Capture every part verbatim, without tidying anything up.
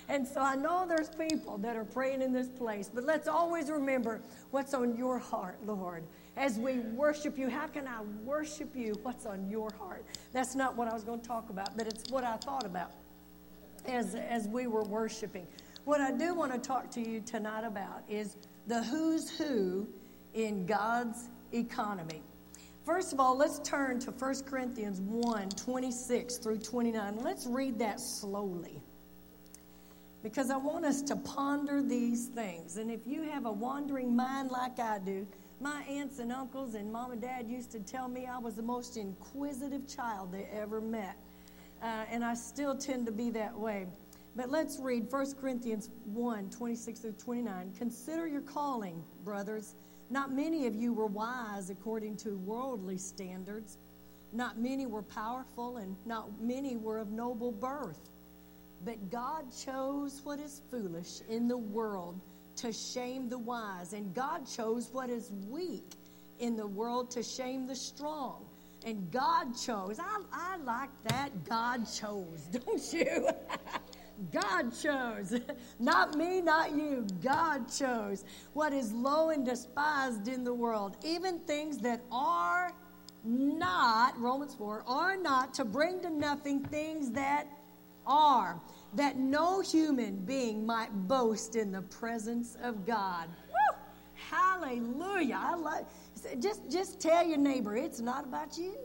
And so I know there's people that are praying in this place, but let's always remember what's on your heart, Lord. As we worship you, how can I worship you? What's on your heart? That's not what I was going to talk about, but it's what I thought about as, as we were worshiping. What I do want to talk to you tonight about is the who's who in God's economy. First of all, let's turn to First Corinthians one, twenty-six through twenty-nine. Let's read that slowly, because I want us to ponder these things. And if you have a wandering mind like I do, my aunts and uncles and mom and dad used to tell me I was the most inquisitive child they ever met. Uh, and I still tend to be that way. But let's read First Corinthians one, twenty-six through twenty-nine. Consider your calling, brothers. Not many of you were wise according to worldly standards. Not many were powerful, and not many were of noble birth. But God chose what is foolish in the world to shame the wise. And God chose what is weak in the world to shame the strong. And God chose. I, I like that. God chose, don't you? God chose. Not me, not you. God chose what is low and despised in the world, even things that are not, Romans four, are not, to bring to nothing things that are, that no human being might boast in the presence of God. Woo! Hallelujah. I love, just, just tell your neighbor, it's not about you.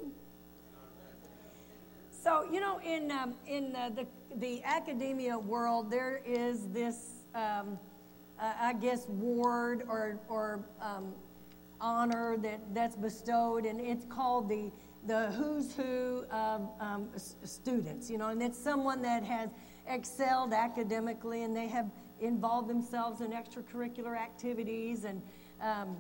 So, you know, in um, in uh, the the academia world, there is this, um, uh, I guess, award or or um, honor that, that's bestowed, and it's called the the who's who of um, s- students. You know, and it's someone that has excelled academically, and they have involved themselves in extracurricular activities, and um,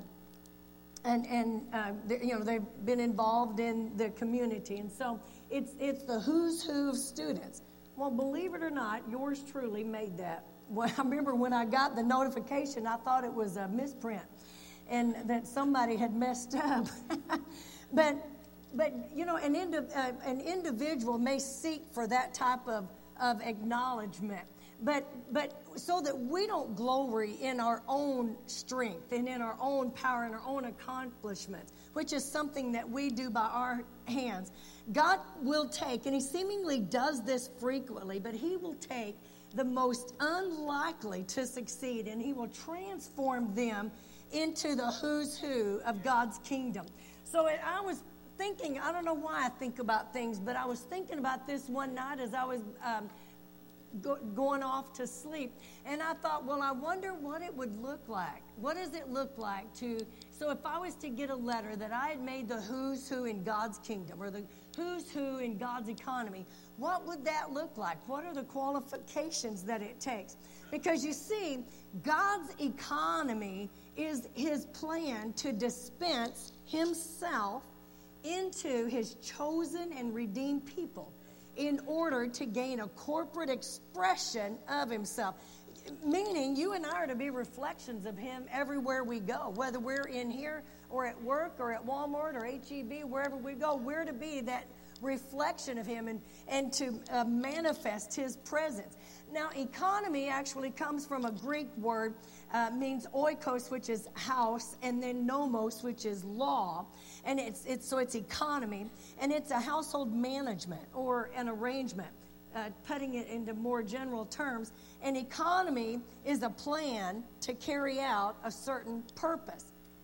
and and uh, you know, they've been involved in the community, and so. It's it's the who's who of students. Well, believe it or not, yours truly made that. Well, I remember when I got the notification, I thought it was a misprint and that somebody had messed up. but, but you know, an, indi- uh, an individual may seek for that type of, of acknowledgement. But but so that we don't glory in our own strength and in our own power and our own accomplishments, which is something that we do by our hands. God will take, and he seemingly does this frequently, but he will take the most unlikely to succeed, and he will transform them into the who's who of God's kingdom. So it, I was thinking, I don't know why I think about things, but I was thinking about this one night as I was um, go, going off to sleep, and I thought, well, I wonder what it would look like. What does it look like to, so if I was to get a letter that I had made the who's who in God's kingdom, or the who's who in God's economy, what would that look like? What are the qualifications that it takes? Because you see, God's economy is his plan to dispense himself into his chosen and redeemed people in order to gain a corporate expression of himself. Meaning, you and I are to be reflections of him everywhere we go, whether we're in here or at work or at Walmart or H E B, wherever we go, we're to be that reflection of him and, and to uh, manifest his presence. Now, economy actually comes from a Greek word, uh, means oikos, which is house, and then nomos, which is law. And it's it's so it's economy, and it's a household management or an arrangement. Uh, putting it into more general terms, an economy is a plan to carry out a certain purpose.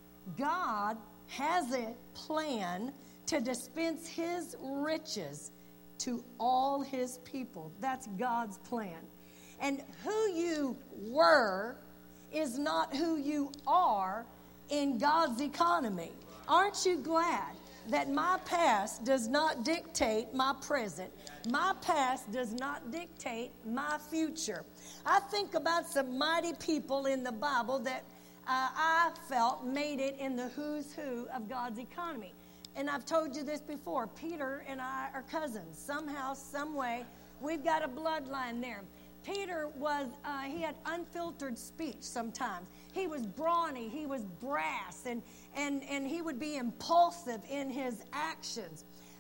God has a plan to dispense his riches to all his people. That's God's plan. And who you were is not who you are in God's economy. Aren't you glad that my past does not dictate my present? My past does not dictate my future. I think about some mighty people in the Bible that uh, I felt made it in the who's who of God's economy. And I've told you this before. Peter and I are cousins. Somehow, some way, we've got a bloodline there. Peter was, uh, he had unfiltered speech sometimes. He was brawny, he was brass, and, and, and he would be impulsive in his actions.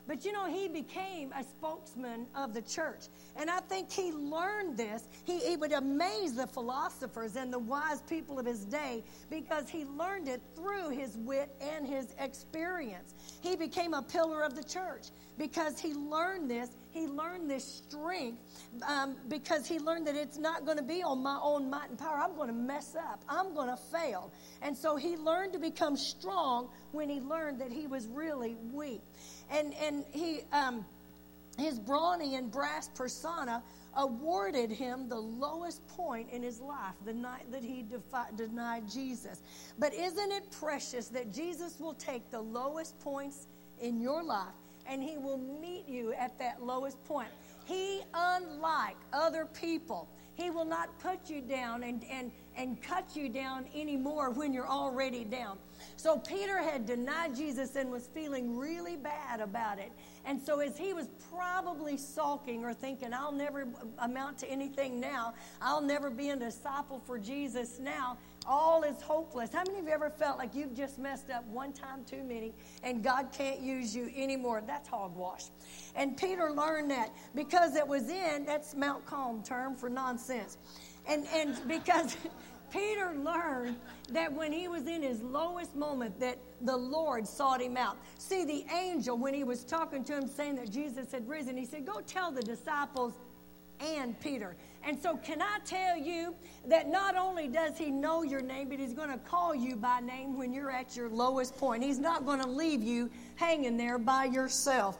But, you know, he became a spokesman of the church. And I think he learned this. He, he would amaze the philosophers and the wise people of his day because he learned it through his wit and his experience. He became a pillar of the church because he learned this. He learned this strength um, because he learned that it's not going to be on my own might and power. I'm going to mess up. I'm going to fail. And so he learned to become strong when he learned that he was really weak. And and he um, his brawny and brass persona awarded him the lowest point in his life, the night that he defi- denied Jesus. But isn't it precious that Jesus will take the lowest points in your life and he will meet you at that lowest point? He, unlike other people, he will not put you down and, and, and cut you down anymore when you're already down. So Peter had denied Jesus and was feeling really bad about it. And so as he was probably sulking or thinking, I'll never amount to anything now, I'll never be a disciple for Jesus now, all is hopeless. How many of you ever felt like you've just messed up one time too many and God can't use you anymore? That's hogwash. And Peter learned that because it was in, that's Mount Calm term for nonsense. And, and because Peter learned that when he was in his lowest moment that the Lord sought him out. See, the angel, when he was talking to him saying that Jesus had risen, he said, go tell the disciples and Peter. And so can I tell you that not only does he know your name, but he's going to call you by name when you're at your lowest point. He's not going to leave you hanging there by yourself.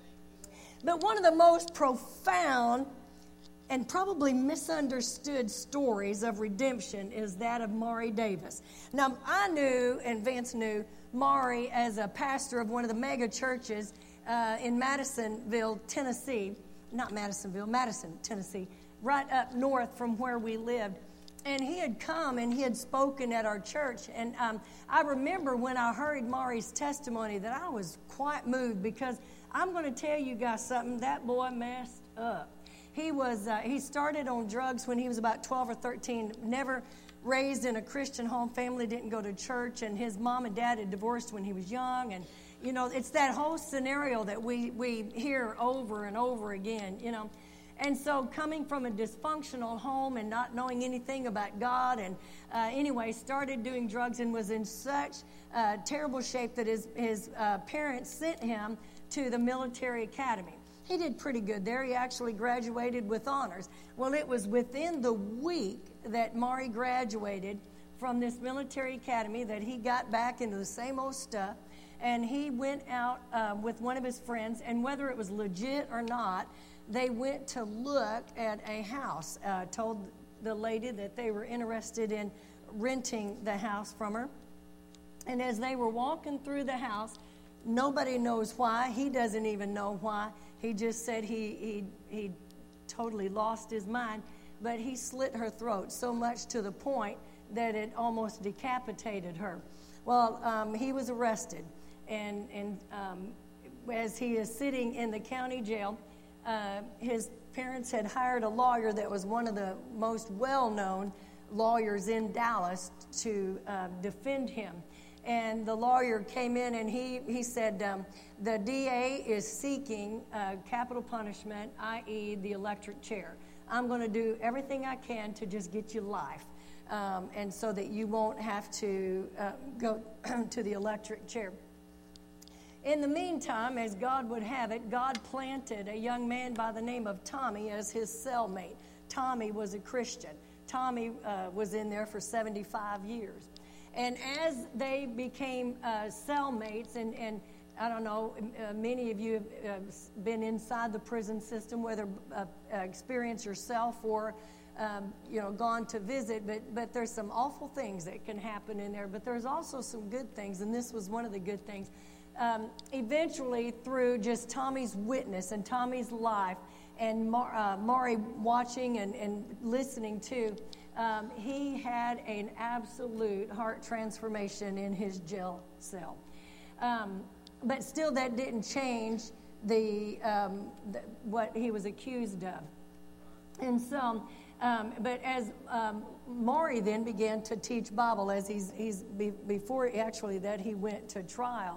But one of the most profound and probably misunderstood stories of redemption is that of Maury Davis. Now, I knew, and Vance knew, Maury as a pastor of one of the mega churches uh, in Madisonville, Tennessee. Not Madisonville, Madison, Tennessee, right up north from where we lived. And he had come and he had spoken at our church. And um, I remember when I heard Maury's testimony that I was quite moved because I'm going to tell you guys something. That boy messed up. He was uh, he started on drugs when he was about twelve or thirteen, never raised in a Christian home, family didn't go to church, and his mom and dad had divorced when he was young. And, you know, it's that whole scenario that we, we hear over and over again, you know. And so coming from a dysfunctional home and not knowing anything about God, and uh, anyway, started doing drugs and was in such uh, terrible shape that his, his uh, parents sent him to the military academy. He did pretty good there. He actually graduated with honors. Well, it was within the week that Maury graduated from this military academy that he got back into the same old stuff, and he went out uh, with one of his friends, and whether it was legit or not, they went to look at a house, uh, told the lady that they were interested in renting the house from her. And as they were walking through the house, nobody knows why. He doesn't even know why. He just said he, he, he totally lost his mind. But he slit her throat so much to the point that it almost decapitated her. Well, um, he was arrested. And, and um, as he is sitting in the county jail, uh, his parents had hired a lawyer that was one of the most well-known lawyers in Dallas to uh, defend him. And the lawyer came in and he, he said, um, the D A is seeking uh, capital punishment, that is the electric chair. I'm going to do everything I can to just get you life, um, and so that you won't have to uh, go to the electric chair. In the meantime, as God would have it, God planted a young man by the name of Tommy as his cellmate. Tommy was a Christian. Tommy uh, was in there for seventy-five years. And as they became uh, cellmates, and, and I don't know, uh, many of you have uh, been inside the prison system, whether uh, uh, experienced yourself or, um, you know, gone to visit, but, but there's some awful things that can happen in there, but there's also some good things, and this was one of the good things. Um, eventually, through just Tommy's witness and Tommy's life, and Mar- uh, Maury watching and, and listening to, Um, he had an absolute heart transformation in his jail cell. Um, but still, that didn't change the, um, the what he was accused of. And so, um, but as um, Maury then began to teach Bible, as he's, he's be, before actually that he went to trial,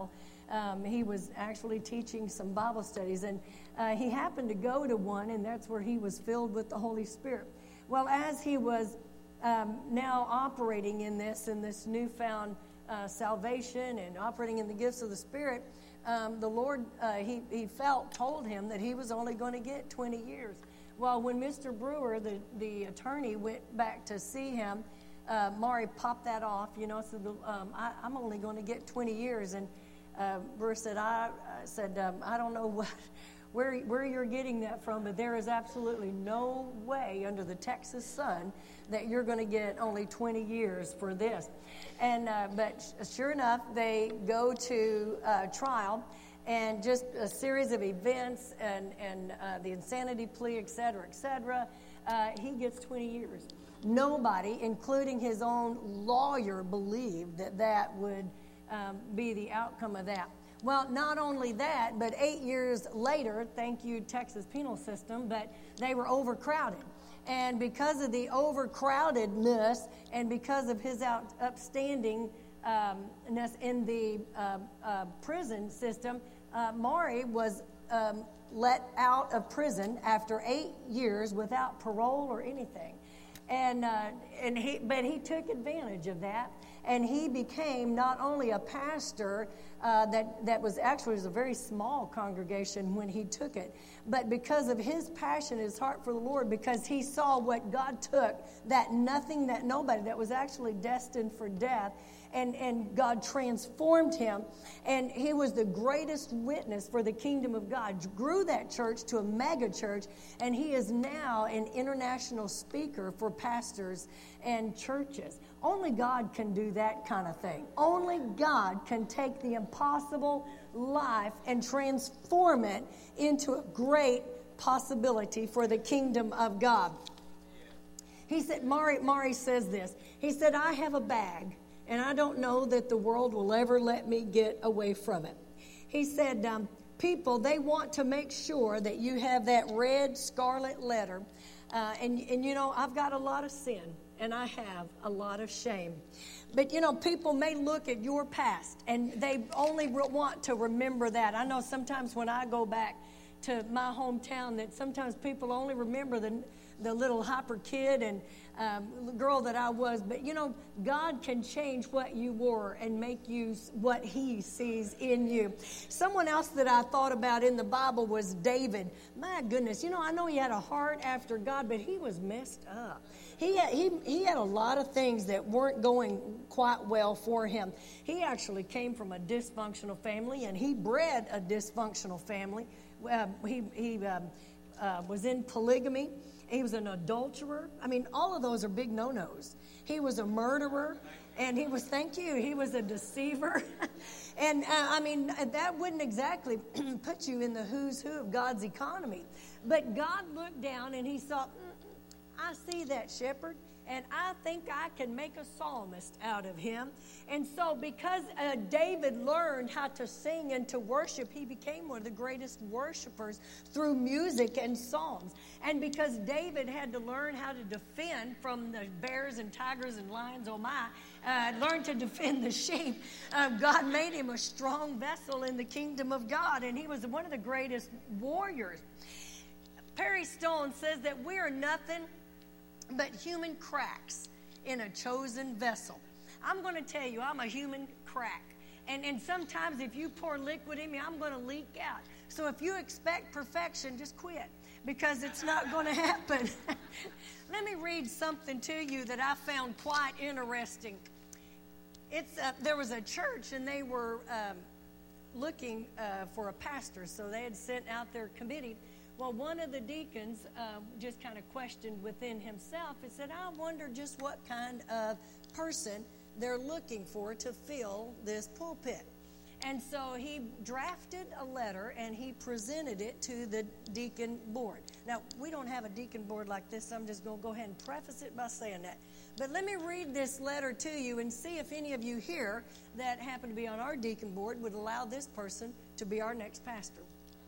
um, he was actually teaching some Bible studies, and uh, he happened to go to one, and that's where he was filled with the Holy Spirit. Well, as he was um, now operating in this, in this newfound uh, salvation and operating in the gifts of the Spirit, um, the Lord, uh, he, he felt, told him that he was only going to get twenty years. Well, when Mister Brewer, the, the attorney, went back to see him, uh, Maury popped that off, you know, said, um, I, I'm only going to get twenty years. And uh, Brewer said, I, I said, um, I don't know what, where, where you're getting that from, but there is absolutely no way under the Texas sun that you're going to get only twenty years for this. And uh, but sure enough, they go to uh, trial. And just a series of events and, and uh, the insanity plea, et cetera, et cetera, uh, he gets twenty years. Nobody, including his own lawyer, believed that that would um, be the outcome of that. Well, not only that, but eight years later, thank you, Texas penal system, but they were overcrowded. And because of the overcrowdedness and because of his out, upstandingness um, in the uh, uh, prison system, Uh, Maury was um, let out of prison after eight years without parole or anything, and uh, and he but he took advantage of that, and he became not only a pastor uh, that that was actually was a very small congregation when he took it, but because of his passion, his heart for the Lord, because he saw what God took, that nothing, that nobody, that was actually destined for death. And, and God transformed him, and he was the greatest witness for the kingdom of God. Grew that church to a mega church, and he is now an international speaker for pastors and churches. Only God can do that kind of thing. Only God can take the impossible life and transform it into a great possibility for the kingdom of God. He said, Maury, Maury says this. He said, I have a bag, and I don't know that the world will ever let me get away from it. He said, um, people, they want to make sure that you have that red scarlet letter. Uh, and, and, you know, I've got a lot of sin, and I have a lot of shame. But, you know, people may look at your past, and they only re- want to remember that. I know sometimes when I go back to my hometown that sometimes people only remember the the little hyper kid and um, girl that I was. But, you know, God can change what you were and make you what he sees in you. Someone else that I thought about in the Bible was David. My goodness, you know, I know he had a heart after God, but he was messed up. He had, he, he had a lot of things that weren't going quite well for him. He actually came from a dysfunctional family, and he bred a dysfunctional family. Uh, he he um, uh, was in polygamy. He was an adulterer. I mean, all of those are big no-nos. He was a murderer, and he was, thank you, he was a deceiver. and, uh, I mean, that wouldn't exactly put you in the who's who of God's economy. But God looked down, and he saw, I see that shepherd, and I think I can make a psalmist out of him. And so because uh, David learned how to sing and to worship, he became one of the greatest worshipers through music and psalms. And because David had to learn how to defend from the bears and tigers and lions, oh my, uh, learned to defend the sheep, uh, God made him a strong vessel in the kingdom of God, and he was one of the greatest warriors. Perry Stone says that we are nothing but human cracks in a chosen vessel. I'm going to tell you, I'm a human crack. And, and sometimes if you pour liquid in me, I'm going to leak out. So if you expect perfection, just quit, because it's not going to happen. Let me read something to you that I found quite interesting. It's uh, there was a church, and they were um, looking uh, for a pastor, so they had sent out their committee. Well, one of the deacons uh, just kind of questioned within himself and said, I wonder just what kind of person they're looking for to fill this pulpit. And so he drafted a letter, and he presented it to the deacon board. Now, we don't have a deacon board like this, so I'm just going to go ahead and preface it by saying that. But let me read this letter to you and see if any of you here that happen to be on our deacon board would allow this person to be our next pastor.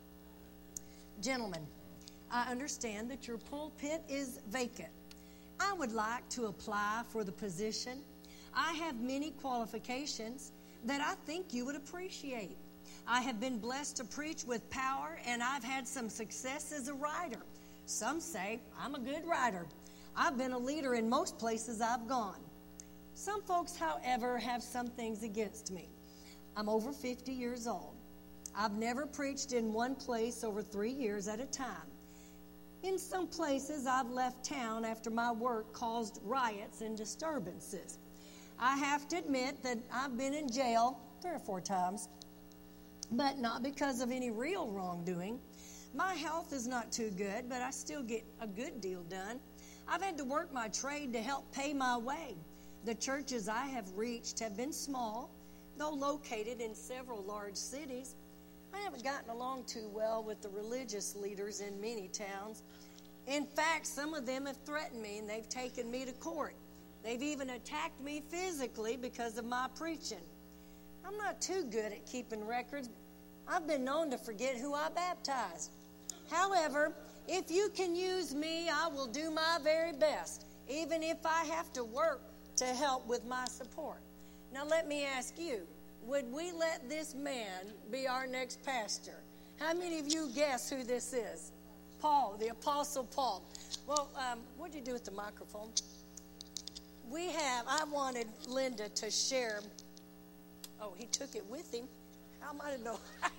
Gentlemen, I understand that your pulpit is vacant. I would like to apply for the position. I have many qualifications that I think you would appreciate. I have been blessed to preach with power, and I've had some success as a writer. Some say I'm a good writer. I've been a leader in most places I've gone. Some folks, however, have some things against me. I'm over fifty years old. I've never preached in one place over three years at a time. In some places, I've left town after my work caused riots and disturbances. I have to admit that I've been in jail three or four times, but not because of any real wrongdoing. My health is not too good, but I still get a good deal done. I've had to work my trade to help pay my way. The churches I have reached have been small, though located in several large cities. I haven't gotten along too well with the religious leaders in many towns. In fact, some of them have threatened me, and they've taken me to court. They've even attacked me physically because of my preaching. I'm not too good at keeping records. I've been known to forget who I baptized. However, if you can use me, I will do my very best, even if I have to work to help with my support. Now let me ask you, would we let this man be our next pastor? How many of you guess who this is? Paul, the Apostle Paul. Well, um, what'd you do with the microphone? We have, I wanted Linda to share. Oh, he took it with him. How am I to know?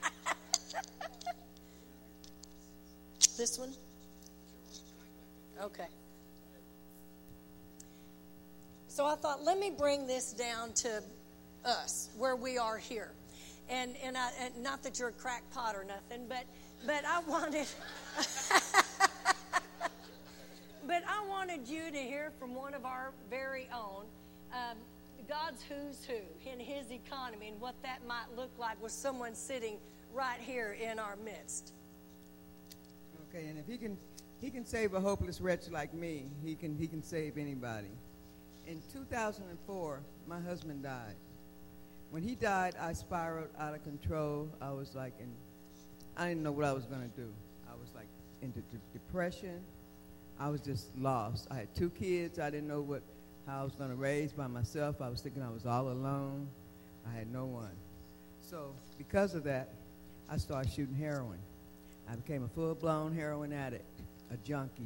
This one? Okay. So I thought, let me bring this down to us, where we are here. And and, I, and not that you're a crackpot or nothing, but but I wanted but I wanted you to hear from one of our very own, um, God's who's who in his economy, and what that might look like with someone sitting right here in our midst. Okay, and if he can he can save a hopeless wretch like me, he can he can save anybody. In two thousand four, my husband died. When he died, I spiraled out of control. I was like, in, I didn't know what I was going to do. I was like into de- depression. I was just lost. I had two kids. I didn't know what how I was going to raise by myself. I was thinking I was all alone. I had no one. So because of that, I started shooting heroin. I became a full-blown heroin addict, a junkie.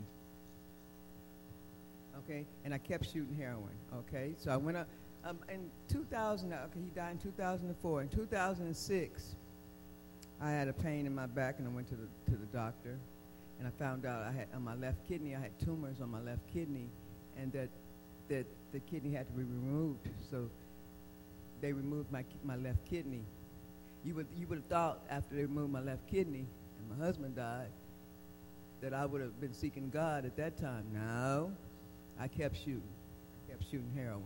Okay, and I kept shooting heroin. Okay, so I went up um, in two thousand. Okay, he died in two thousand four. In two thousand six, I had a pain in my back, and I went to the to the doctor, and I found out I had on my left kidney. I had tumors on my left kidney, and that that the kidney had to be removed. So they removed my my left kidney. You would you would have thought after they removed my left kidney and my husband died that I would have been seeking God at that time. No. I kept shooting. I kept shooting heroin.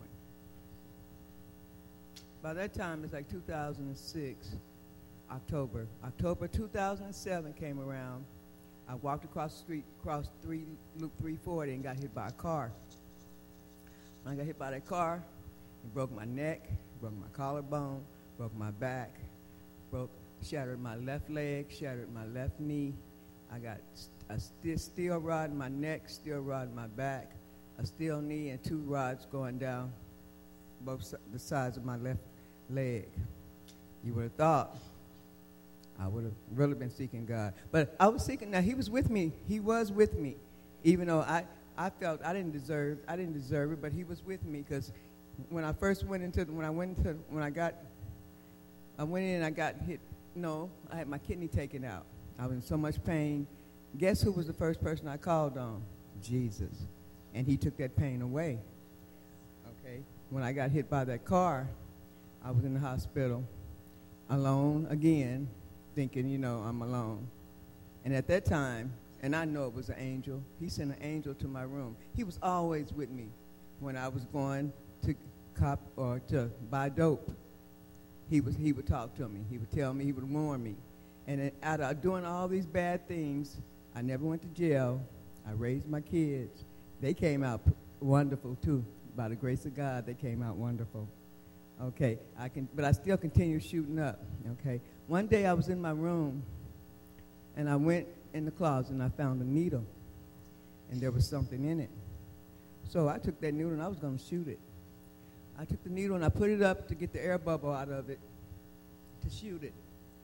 By that time, it's like two thousand six, October. October two thousand seven came around. I walked across the street, crossed three, Loop three forty, and got hit by a car. When I got hit by that car, it broke my neck, broke my collarbone, broke my back, broke, shattered my left leg, shattered my left knee. I got a st- steel rod in my neck, steel rod in my back, a steel knee, and two rods going down both si- the sides of my left leg. You would have thought I would have really been seeking God. But I was seeking, now he was with me. He was with me. Even though I, I felt I didn't deserve, I didn't deserve it, but he was with me because when I first went into, when I went into, when I got, I went in and I got hit, no, I had my kidney taken out. I was in so much pain. Guess who was the first person I called on? Jesus. And he took that pain away. Okay? When I got hit by that car, I was in the hospital, alone again, thinking, you know, I'm alone. And at that time, and I know it was an angel, he sent an angel to my room. He was always with me when I was going to cop or to buy dope. He was he would talk to me. He would tell me, he would warn me. And out of doing all these bad things, I never went to jail. I raised my kids. They came out p- wonderful, too. By the grace of God, they came out wonderful. Okay, I can, but I still continue shooting up, okay? One day I was in my room, and I went in the closet, and I found a needle, and there was something in it. So I took that needle, and I was going to shoot it. I took the needle, and I put it up to get the air bubble out of it, to shoot it.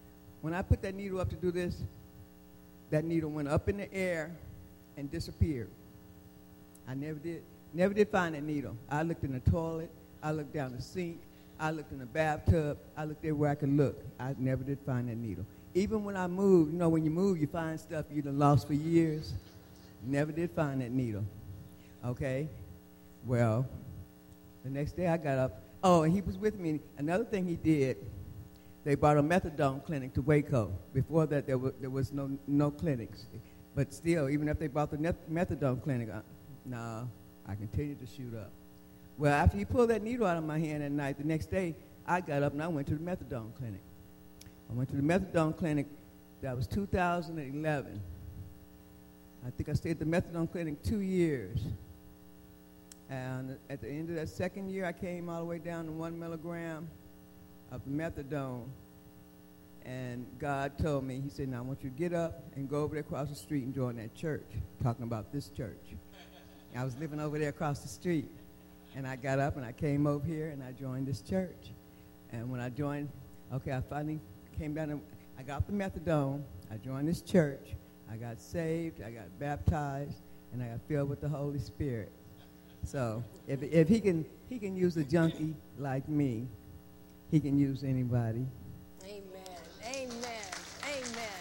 When I put that needle up to do this, that needle went up in the air and disappeared. I never did, never did find that needle. I looked in the toilet. I looked down the sink. I looked in the bathtub. I looked everywhere I could look. I never did find that needle. Even when I moved, you know, when you move, you find stuff you done lost for years. Never did find that needle. Okay? Well, the next day I got up. Oh, and he was with me. Another thing he did, they brought a methadone clinic to Waco. Before that, there was, there was no, no clinics. But still, even if they brought the methadone clinic, uh, nah, I continued to shoot up. Well, after he pulled that needle out of my hand at night, the next day, I got up and I went to the methadone clinic. I went to the methadone clinic. That was two thousand eleven. I think I stayed at the methadone clinic two years. And at the end of that second year, I came all the way down to one milligram of methadone. And God told me, he said, now I want you to get up and go over there across the street and join that church, talking about this church. I was living over there across the street. And I got up and I came over here and I joined this church. And when I joined, okay, I finally came down and I got the methadone. I joined this church. I got saved. I got baptized. And I got filled with the Holy Spirit. So if if he can he can use a junkie like me, he can use anybody. Amen. Amen. Amen.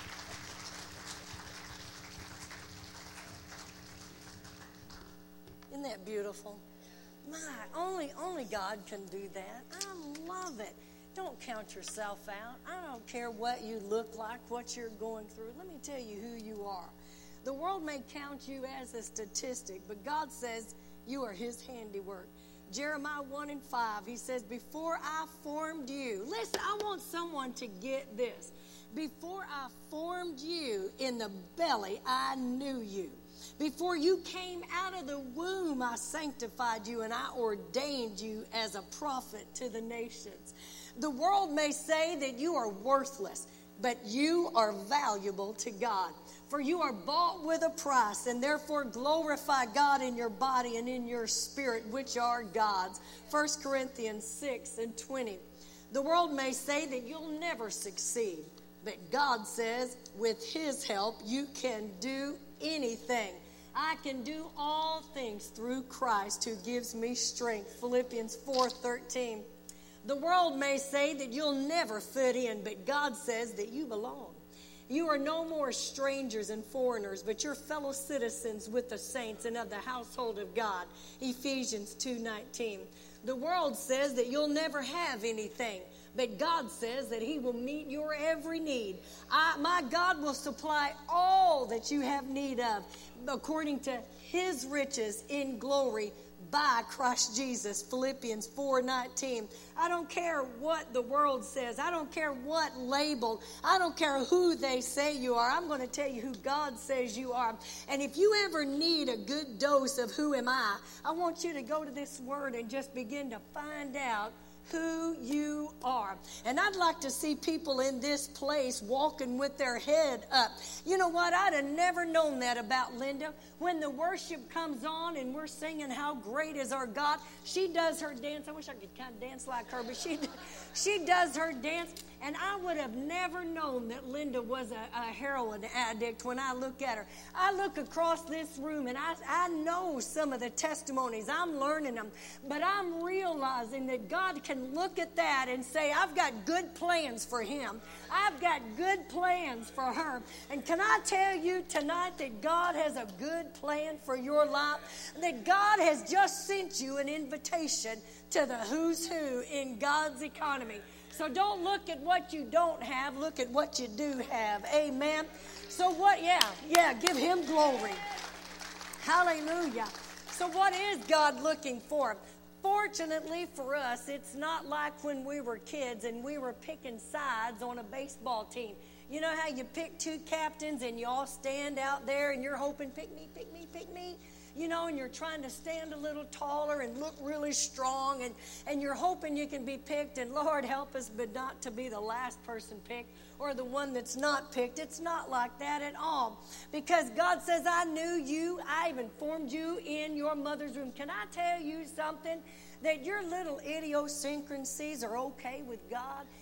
Isn't that beautiful? My, only only God can do that. I love it. Don't count yourself out. I don't care what you look like, what you're going through. Let me tell you who you are. The world may count you as a statistic, but God says you are his handiwork. Jeremiah one and five, he says, before I formed you, listen, I want someone to get this. Before I formed you in the belly, I knew you. Before you came out of the womb, I sanctified you and I ordained you as a prophet to the nations. The world may say that you are worthless, but you are valuable to God. For you are bought with a price, and therefore glorify God in your body and in your spirit, which are God's. First Corinthians six and twenty. The world may say that you'll never succeed, but God says with his help you can do anything. I can do all things through Christ who gives me strength. Philippians four thirteen. The world may say that you'll never fit in, but God says that you belong. You are no more strangers and foreigners, but you're fellow citizens with the saints and of the household of God. Ephesians two nineteen. The world says that you'll never have anything, but God says that he will meet your every need. I, my God will supply all that you have need of, according to his riches in glory by Christ Jesus. Philippians four nineteen. I don't care what the world says. I don't care what label. I don't care who they say you are. I'm going to tell you who God says you are. And if you ever need a good dose of who am I, I want you to go to this word and just begin to find out who you are. And I'd like to see people in this place walking with their head up. You know what? I'd have never known that about Linda. When the worship comes on and we're singing how great is our God, she does her dance. I wish I could kind of dance like her, but she she does her dance. And I would have never known that Linda was a, a heroin addict when I look at her. I look across this room and I, I know some of the testimonies. I'm learning them. But I'm realizing that God can look at that and say, I've got good plans for him. I've got good plans for her. And can I tell you tonight that God has a good plan for your life? That God has just sent you an invitation to the who's who in God's economy. So don't look at what you don't have. Look at what you do have. Amen. So what? Yeah, yeah, give him glory. Hallelujah. So what is God looking for? Fortunately for us, it's not like when we were kids and we were picking sides on a baseball team. You know how you pick two captains and you all stand out there and you're hoping, pick me, pick me, pick me. You know, and you're trying to stand a little taller and look really strong, and, and you're hoping you can be picked, and Lord help us, but not to be the last person picked or the one that's not picked. It's not like that at all, because God says, I knew you. I even formed you in your mother's womb. Can I tell you something? That your little idiosyncrasies are okay with God.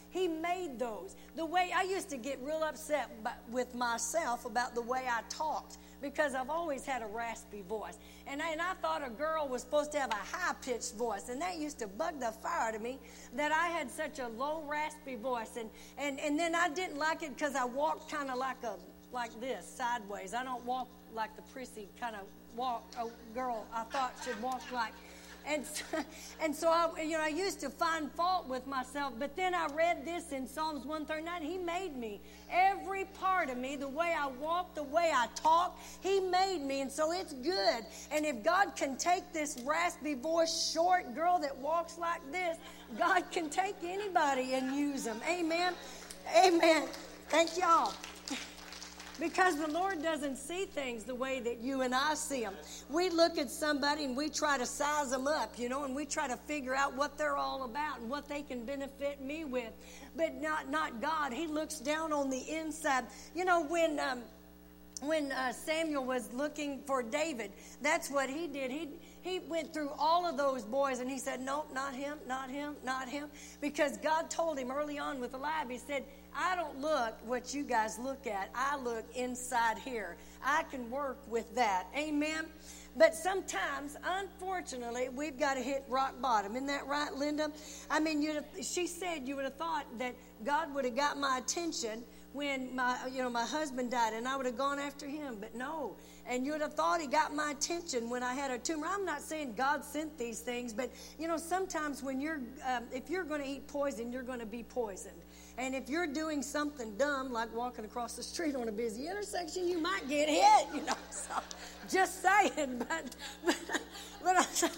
He made those. The way I used to get real upset with myself about the way I talked because I've always had a raspy voice. And I, and I thought a girl was supposed to have a high-pitched voice, and that used to bug the fire out of me that I had such a low, raspy voice. And, and, and then I didn't like it because I walked kind of like a like this, sideways. I don't walk like the prissy kind of walk a girl I thought should walk like. And so, and so I, you know, I used to find fault with myself, but then I read this in Psalms one thirty-nine. He made me. Every part of me, the way I walk, the way I talk, He made me, and so it's good. And if God can take this raspy voice, short girl that walks like this, God can take anybody and use them. Amen. Amen. Thank y'all. Because the Lord doesn't see things the way that you and I see them. We look at somebody and we try to size them up, you know, and we try to figure out what they're all about and what they can benefit me with. But not not God. He looks down on the inside. You know, when um, when uh, Samuel was looking for David, that's what he did. He He went through all of those boys and he said, nope, not him, not him, not him. Because God told him early on with Eliab, He said, I don't look what you guys look at. I look inside here. I can work with that. Amen? But sometimes, unfortunately, we've got to hit rock bottom. Isn't that right, Linda? I mean, you'd have, she said you would have thought that God would have got my attention when my, you know, my husband died, and I would have gone after him. But no. And you would have thought He got my attention when I had a tumor. I'm not saying God sent these things, but, you know, sometimes when you're, um, if you're going to eat poison, you're going to be poisoned. And if you're doing something dumb, like walking across the street on a busy intersection, you might get hit, you know. So, just saying, but, but, but,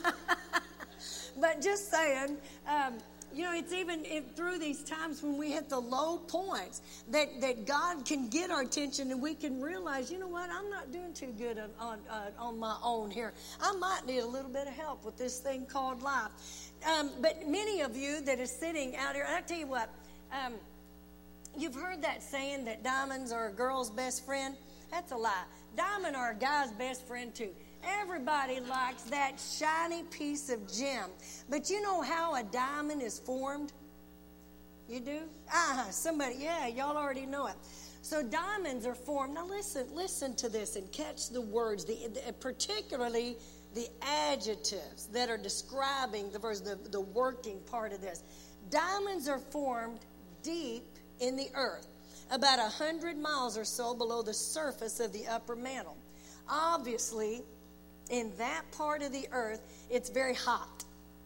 but just saying, um, you know, it's even if, through these times when we hit the low points that, that God can get our attention and we can realize, you know what, I'm not doing too good on, on, uh, on my own here. I might need a little bit of help with this thing called life. Um, but many of you that are sitting out here, I tell you what, um, you've heard that saying that diamonds are a girl's best friend. That's a lie. Diamond are a guy's best friend too. Everybody likes that shiny piece of gem. But you know how a diamond is formed? You do? Ah, somebody, yeah, y'all already know it. So diamonds are formed. Now listen, listen to this and catch the words, the, the, particularly the adjectives that are describing the verse, the, the working part of this. Diamonds are formed deep in the earth, about a hundred miles or so below the surface of the upper mantle. Obviously, in that part of the earth, it's very hot.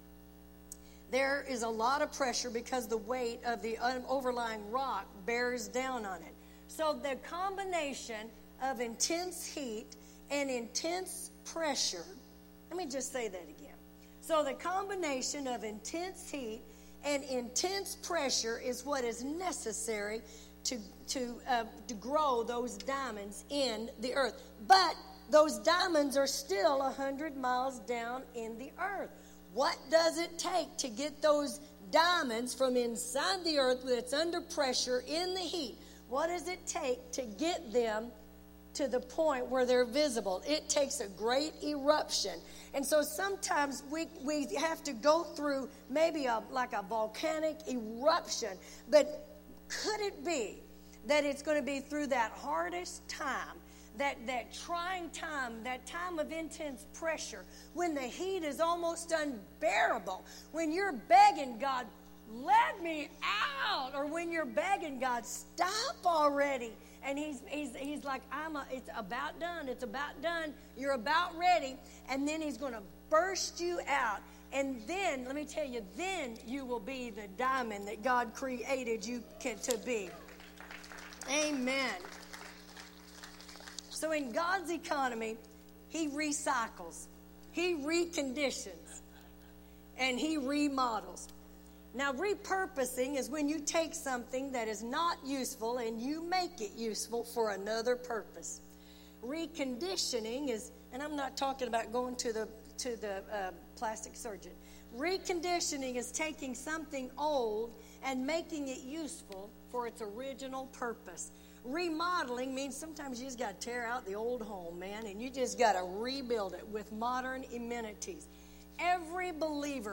There is a lot of pressure because the weight of the overlying rock bears down on it. So the combination of intense heat and intense pressure, let me just say that again. So the combination of intense heat and intense pressure is what is necessary to, to, uh, to grow those diamonds in the earth. But those diamonds are still one hundred miles down in the earth. What does it take to get those diamonds from inside the earth that's under pressure in the heat? What does it take to get them to the point where they're visible? It takes a great eruption. And so sometimes we, we have to go through maybe a, like a volcanic eruption. But could it be that it's going to be through that hardest time, that, that trying time, that time of intense pressure, when the heat is almost unbearable, when you're begging God, let me out, or when you're begging God, stop already, and he's he's he's like, I'm a, it's about done, it's about done, you're about ready, and then He's going to burst you out, and then let me tell you, then you will be the diamond that God created you to be. Amen. So in God's economy, He recycles, He reconditions, and He remodels. Now, repurposing is when you take something that is not useful and you make it useful for another purpose. Reconditioning is, and I'm not talking about going to the to the uh, plastic surgeon. Reconditioning is taking something old and making it useful for its original purpose. Remodeling means sometimes you just got to tear out the old home, man, and you just got to rebuild it with modern amenities. Every believer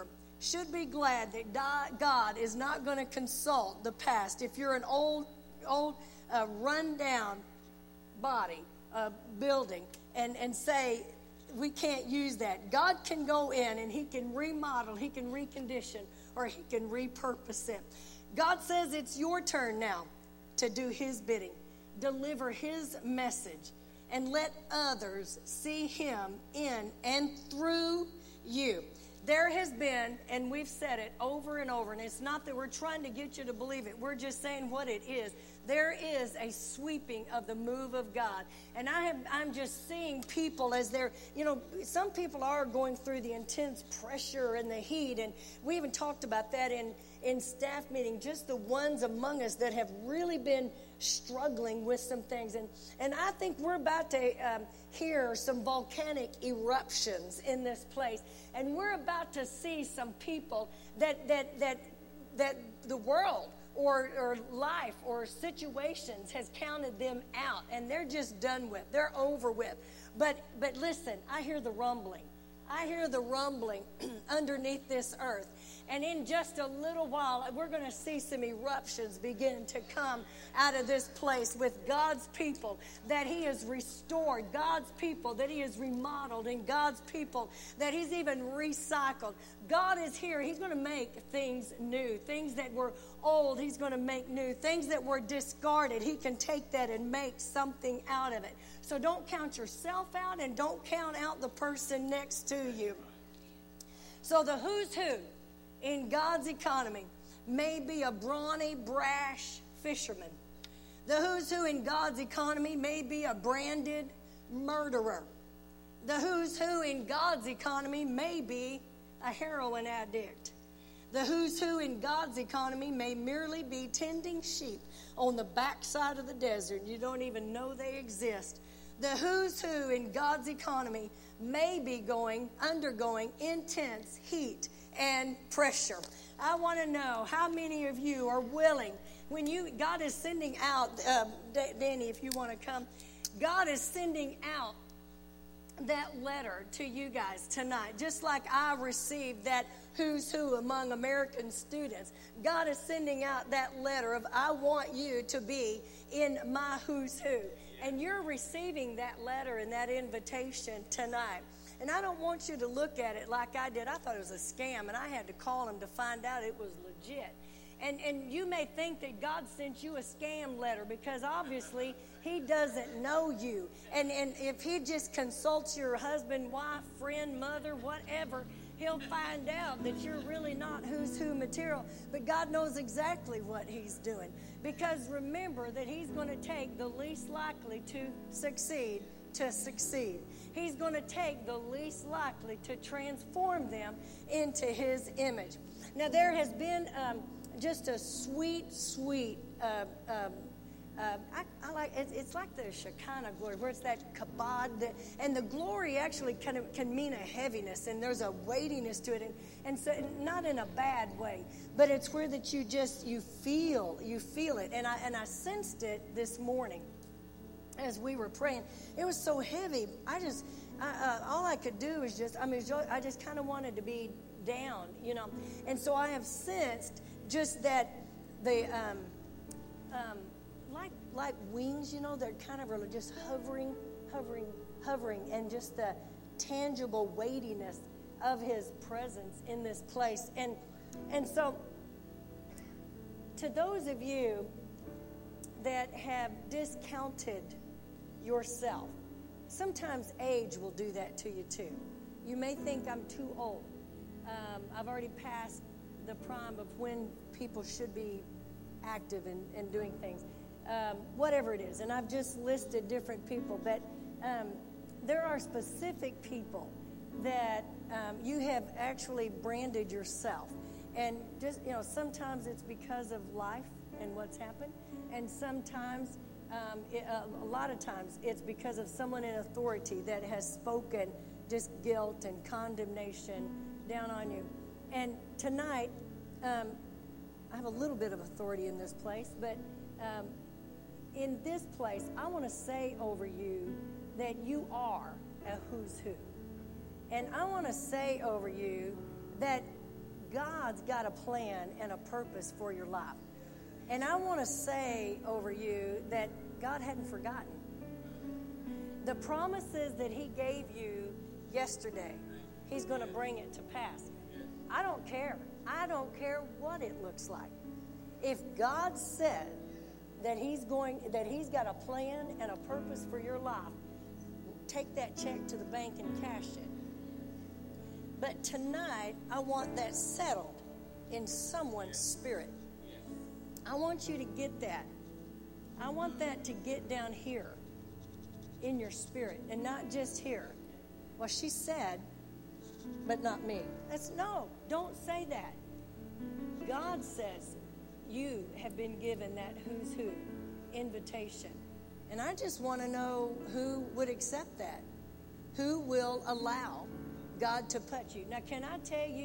should be glad that God is not going to consult the past. If you're an old, old, uh, run-down body, uh, building, and, and say, we can't use that. God can go in and he can remodel, he can recondition, or he can repurpose it. God says it's your turn now to do his bidding. Deliver his message and let others see him in and through you. There has been, and we've said it over and over, and it's not that we're trying to get you to believe it. We're just saying what it is. There is a sweeping of the move of God. And I have, I'm just seeing people as they're, you know, some people are going through the intense pressure and the heat. And we even talked about that in, in staff meeting, just the ones among us that have really been struggling with some things. And, and I think we're about to um, hear some volcanic eruptions in this place. And we're about to see some people that that that that the world or, or life or situations has counted them out, and they're just done with. They're over with. But but listen, I hear the rumbling. I hear the rumbling underneath this earth. And in just a little while, we're going to see some eruptions begin to come out of this place with God's people that he has restored, God's people that he has remodeled, and God's people that he's even recycled. God is here. He's going to make things new. Things that were old, he's going to make new. Things that were discarded, he can take that and make something out of it. So don't count yourself out, and don't count out the person next to you. So the who's who in God's economy may be a brawny, brash fisherman. The who's who in God's economy may be a branded murderer. The who's who in God's economy may be a heroin addict. The who's who in God's economy may merely be tending sheep on the backside of the desert. You don't even know they exist. The who's who in God's economy may be going, undergoing intense heat and pressure. I want to know how many of you are willing, when you, God is sending out, uh, Danny, if you want to come, God is sending out that letter to you guys tonight, just like I received that who's who among American students. God is sending out that letter of, I want you to be in my who's who. And you're receiving that letter and that invitation tonight. And I don't want you to look at it like I did. I thought it was a scam, and I had to call him to find out it was legit. And and you may think that God sent you a scam letter because obviously he doesn't know you. And, and if he just consults your husband, wife, friend, mother, whatever, he'll find out that you're really not who's who material. But God knows exactly what he's doing. Because remember that he's going to take the least likely to succeed to succeed. He's going to take the least likely to transform them into his image. Now, there has been um, just a sweet, sweet, uh, um, uh, I, I like it's, it's like the Shekinah glory, where it's that kabod, that, and the glory actually kind of can mean a heaviness, and there's a weightiness to it, and, and so not in a bad way, but it's where that you just you feel you feel it, and I and I sensed it this morning as we were praying. It was so heavy. I just I, uh, all I could do was just I mean I just kind of wanted to be down, you know, and so I have sensed just that the um, um, like like wings, you know, they're kind of are just hovering, hovering, hovering, and just the tangible weightiness of his presence in this place. And and so to those of you that have discounted yourself, sometimes age will do that to you too. You may think I'm too old. Um, I've already passed the prime of when people should be active and, and doing things. Um, whatever it is. And I've just listed different people, but um, there are specific people that um, you have actually branded yourself. And just, you know, sometimes it's because of life and what's happened, and sometimes, um, it, uh, a lot of times, it's because of someone in authority that has spoken just guilt and condemnation down on you. And tonight, um, I have a little bit of authority in this place, but um, in this place, I want to say over you that you are a who's who. And I want to say over you that God's got a plan and a purpose for your life. And I want to say over you that God hadn't forgotten. The promises that he gave you yesterday, he's going to bring it to pass. I don't care. I don't care what it looks like. If God said that he's going, that he's got a plan and a purpose for your life, take that check to the bank and cash it. But tonight, I want that settled in someone's spirit. I want you to get that. I want that to get down here in your spirit and not just here. Well, she said, but not me. That's no, don't say that. God says you have been given that who's who invitation. And I just want to know who would accept that. Who will allow God to put you. Now, can I tell you,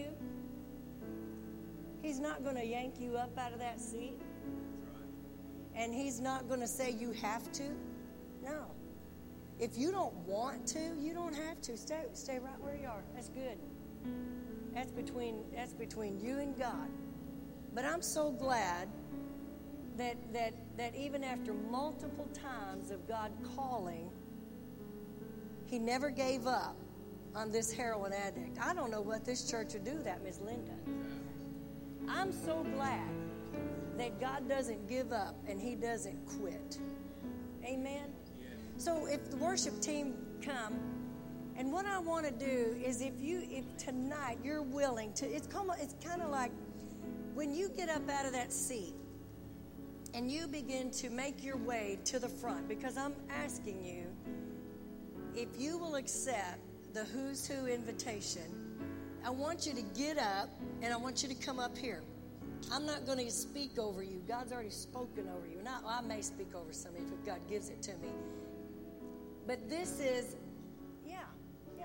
he's not going to yank you up out of that seat. And he's not going to say you have to. No. If you don't want to, you don't have to. Stay stay right where you are. That's good. That's between that's between you and God. But I'm so glad that that that even after multiple times of God calling, he never gave up on this heroin addict. I don't know what this church would do that, Miss Linda. I'm so glad that God doesn't give up and he doesn't quit. Amen? So if the worship team come, and what I want to do is if you, if tonight you're willing to, it's kind of, it's kind of like when you get up out of that seat and you begin to make your way to the front, because I'm asking you, if you will accept the Who's Who invitation, I want you to get up and I want you to come up here. I'm not going to speak over you. God's already spoken over you. Now, I may speak over some of you if God gives it to me. But this is, yeah, yeah.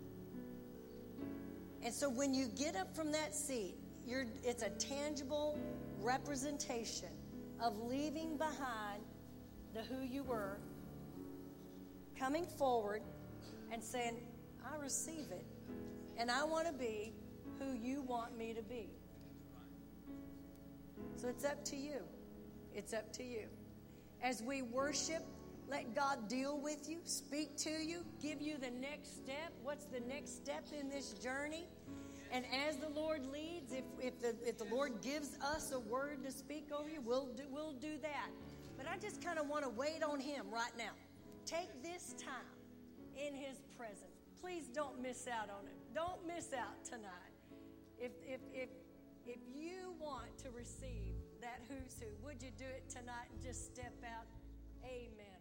And so when you get up from that seat, you're, it's a tangible representation of leaving behind the who you were, coming forward and saying, I receive it, and I want to be who you want me to be. So it's up to you. It's up to you. As we worship, let God deal with you, speak to you, give you the next step. What's the next step in this journey? And as the Lord leads, if, if, the, if the Lord gives us a word to speak over you, we'll do, we'll do that. But I just kind of want to wait on him right now. Take this time in his presence. Please don't miss out on it. Don't miss out tonight. If, if, if, if you want to receive that who's who, would you do it tonight and just step out? Amen.